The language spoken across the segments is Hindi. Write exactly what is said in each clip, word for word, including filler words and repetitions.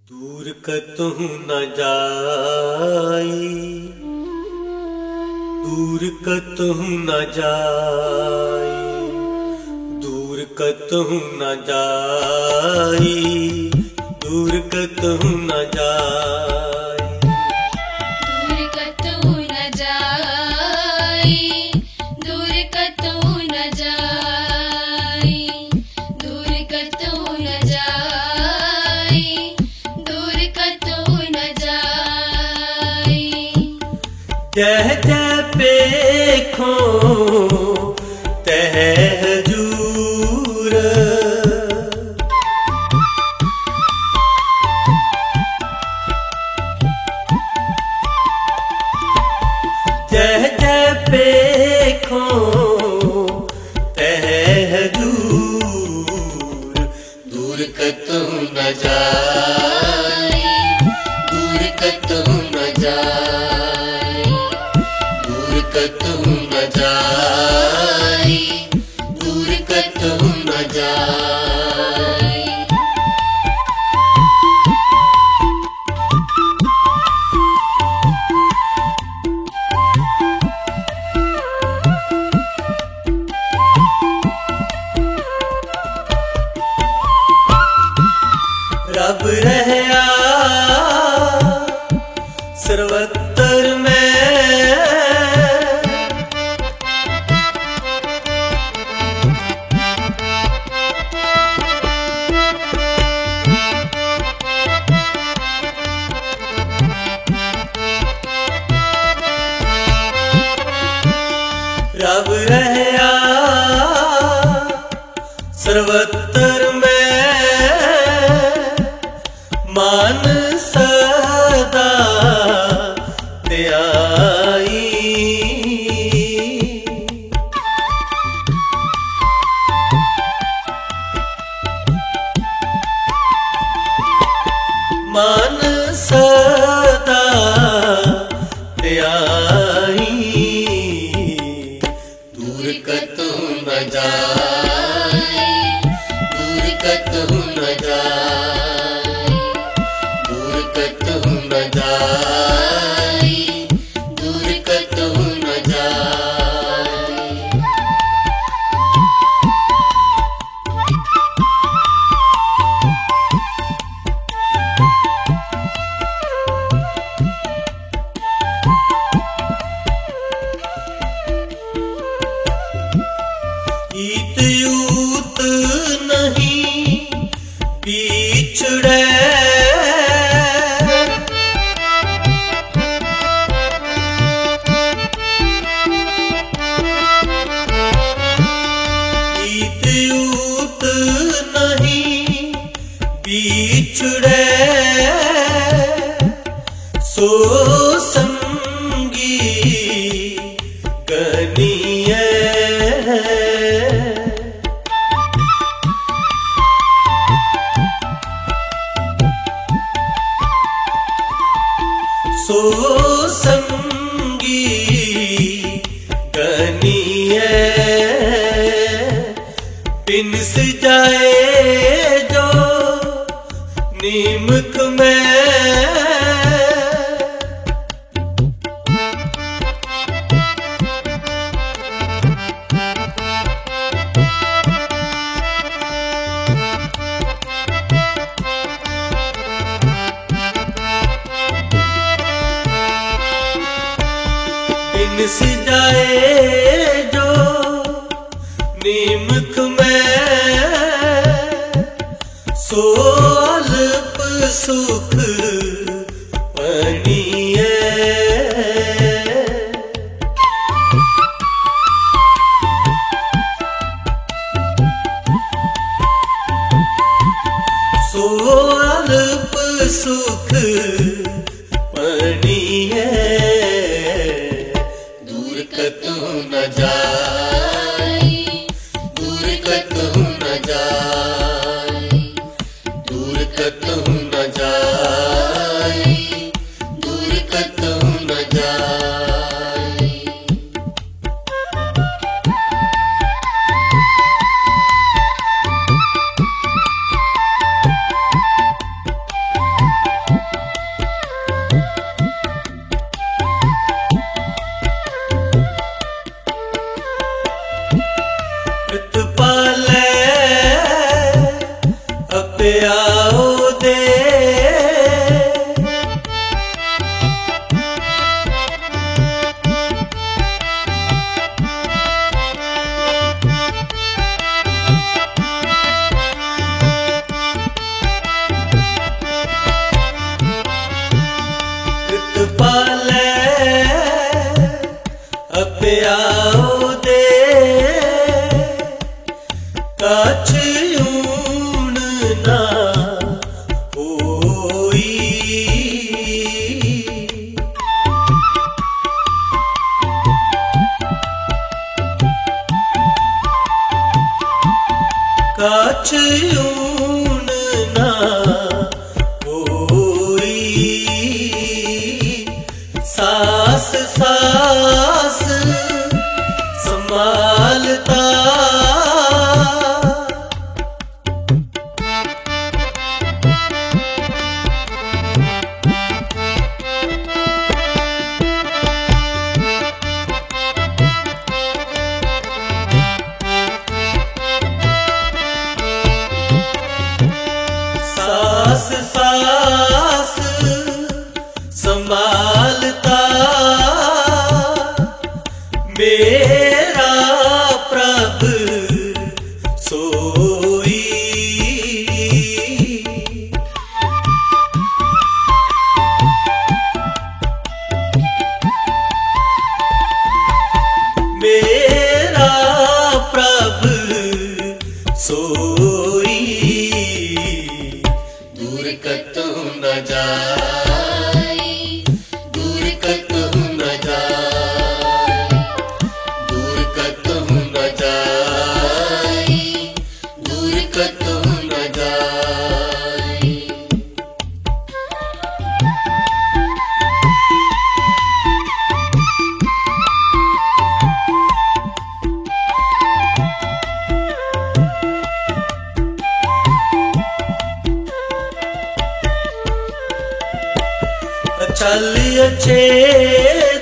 दूर कतहु न जाई, दूर कतहु न जाई, दूर कतहु न जाई, दूर कतहु न जाई, दूर कतहु न जाई, दूर कतहु न जाई, दूर कतहु न जाई, दूर कतहु न जाई। जह जह पेखो तह हजूर, जह जह पेखो तह हजूर। दूर कतहु न जाई, दूर कतहु न जाई, दूर कतहु न जाई, दूर कतहु न जाई। रब रहया सर्वत्र में, रब रहया सर्वत्र में, मान सदा ध्याई। मान सदा ध्याई। दूर कतहु न जाई, दूर कतहु न जाई, दूर कतहु न जाई, दूर कतहु न जाई। ईत यूत नहीं बिछड़े, ईत यूत नहीं बिछड़े, सो संगी कनिए। सो संगी कनिए, बिनस जाए जो नीमक में, बिनस जाए जो नीमक में, सो अल्प सुख पनिए। सो अल्प सुख पनिए। दूर कतहु न जाई, दूर कतहु न जाई, दूर कतहु न जाई, दूर कतहु न जाई। आओ दे कछ ऊन ना होई कछ ऊन ना होई सास सास संभालता सास सास संभालता मेरा प्रभु सोई मेरा प्रभु सोई दूर कतहु न जाए दूर कतहु न जाए दूर कतहु न जाए दूर कतहु न जाए चलिए छेद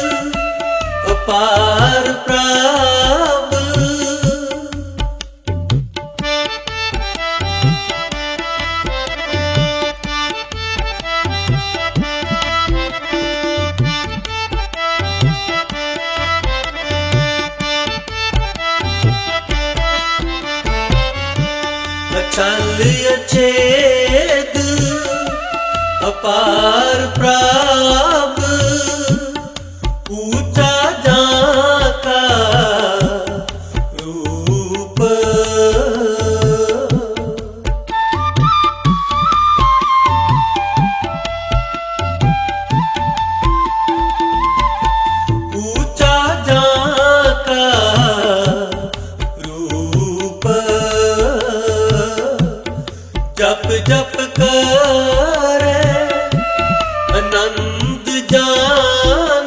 अपार प्राप चलिए छेद अपार प्राप ऊंचा जाका रूप ऊंचा जाका रूप जप जप करे आनंद जान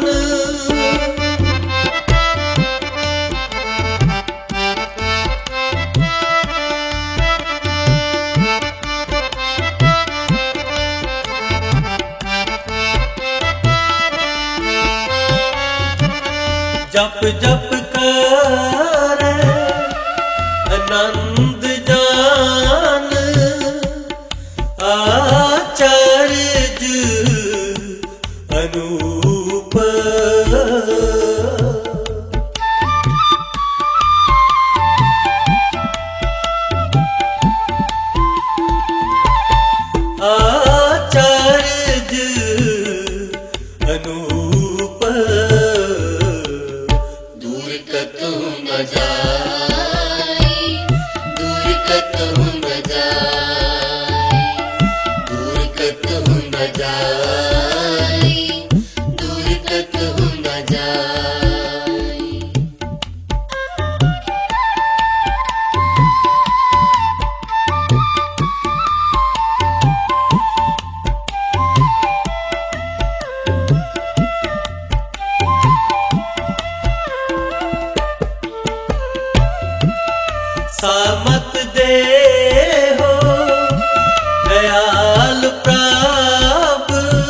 जप जप करे आनंद जान आचार्य अनूप आचार्य अनूप दूर कतहु न जाए दूर कतहु न जाए दूर कतहु न जाए दूर कतहु न जाए सामत दे हो दयाल प्रभु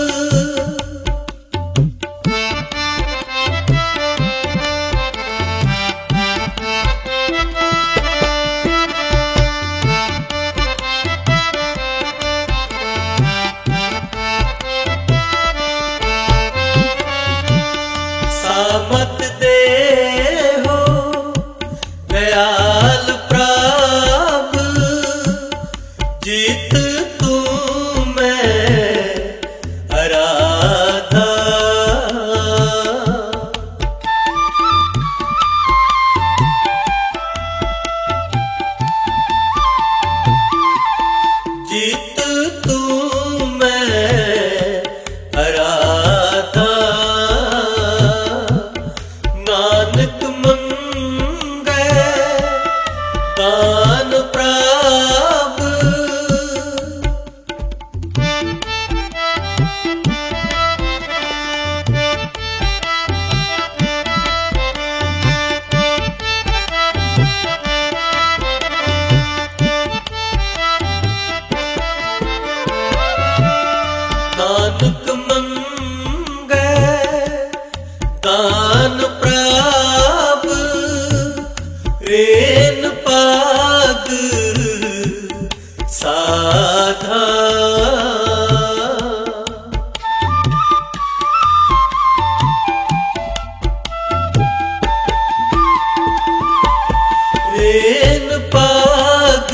मातुक मंगे दान प्राप रेन पाग साधा रेन पाग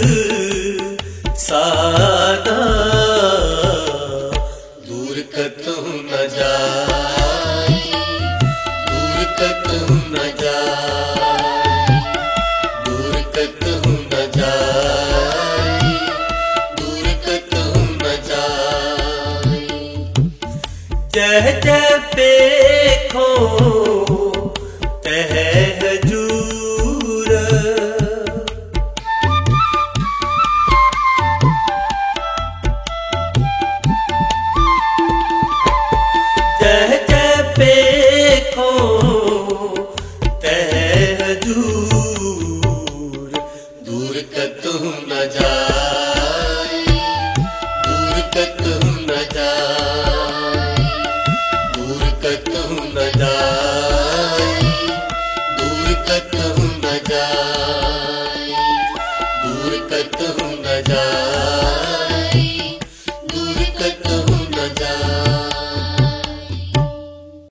साधा दूर कतहु न जाई दूर कतहु न जाई दूर कतहु न जाई दूर कतहु न जाई जह जह देखो तह